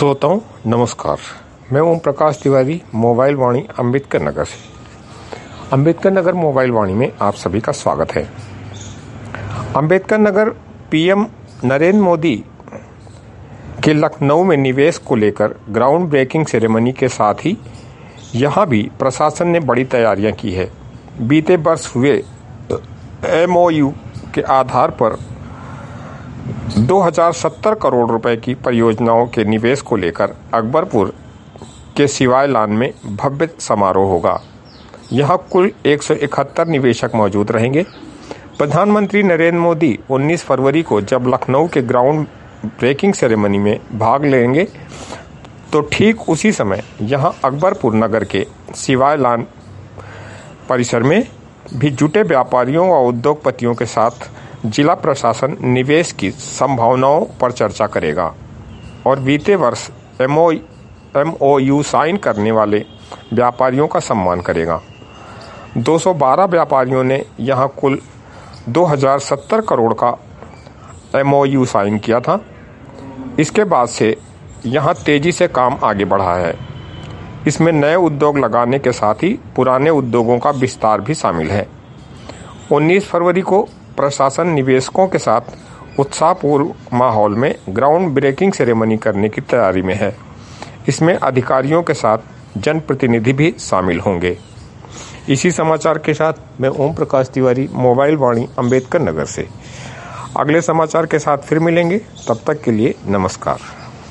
श्रोताओं नमस्कार। मैं ओम प्रकाश तिवारी मोबाइल वाणी अम्बेडकर नगर से। अम्बेडकर नगर मोबाइल वाणी में आप सभी का स्वागत है। अम्बेडकर नगर पीएम नरेंद्र मोदी के लखनऊ में निवेश को लेकर ग्राउंड ब्रेकिंग सेरेमनी के साथ ही यहां भी प्रशासन ने बड़ी तैयारियां की है। बीते वर्ष हुए एमओयू के आधार पर 2070 करोड़ रुपए की परियोजनाओं के निवेश को लेकर अकबरपुर के सिवाय लान में भव्य समारोह होगा। यहां कुल 171 निवेशक मौजूद रहेंगे। प्रधानमंत्री नरेंद्र मोदी 19 फरवरी को जब लखनऊ के ग्राउंड ब्रेकिंग सेरेमनी में भाग लेंगे तो ठीक उसी समय यहां अकबरपुर नगर के सिवाय लान परिसर में भी जुटे व्यापारियों व उद्योगपतियों के साथ जिला प्रशासन निवेश की संभावनाओं पर चर्चा करेगा और बीते वर्ष एमओयू साइन करने वाले व्यापारियों का सम्मान करेगा। 212 व्यापारियों ने यहां कुल 2070 करोड़ का एमओयू साइन किया था। इसके बाद से यहां तेजी से काम आगे बढ़ा है। इसमें नए उद्योग लगाने के साथ ही पुराने उद्योगों का विस्तार भी शामिल है। 19 फरवरी को प्रशासन निवेशकों के साथ उत्साहपूर्ण माहौल में ग्राउंड ब्रेकिंग सेरेमनी करने की तैयारी में है। इसमें अधिकारियों के साथ जनप्रतिनिधि भी शामिल होंगे। इसी समाचार के साथ मैं ओम प्रकाश तिवारी मोबाइल वाणी अम्बेडकर नगर से। अगले समाचार के साथ फिर मिलेंगे, तब तक के लिए नमस्कार।